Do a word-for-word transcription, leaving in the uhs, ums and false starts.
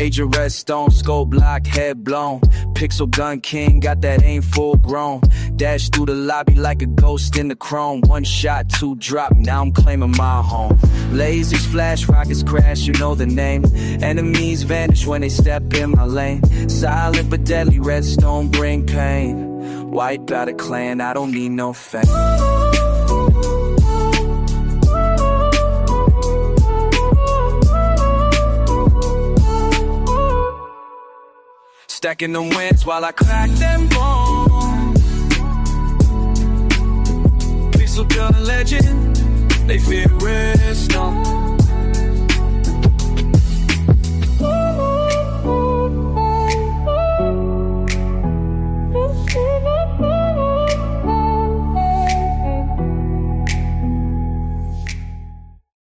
Age of Redstone, scope lock, head blown. Pixel gun king, got that aim full grown. Dash through the lobby like a ghost in the chrome. One shot, two drop, now I'm claiming my home. Lasers flash, rockets crash, you know the name. Enemies vanish when they step in my lane. Silent but deadly, redstone bring pain. Wipe out a clan, I don't need no fame. Stacking them wins while I crack them bones. Pixel gun legend, they fear redstone.